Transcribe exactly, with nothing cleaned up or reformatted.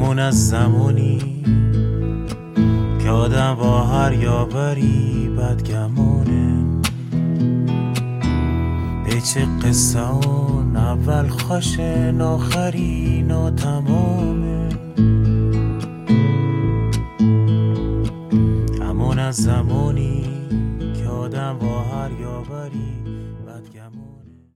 همون از زمانی که آدم با هر یاوری بدگمونه. پیچ قصه اون اول خوشن آخری ناتمامه. همون از زمانی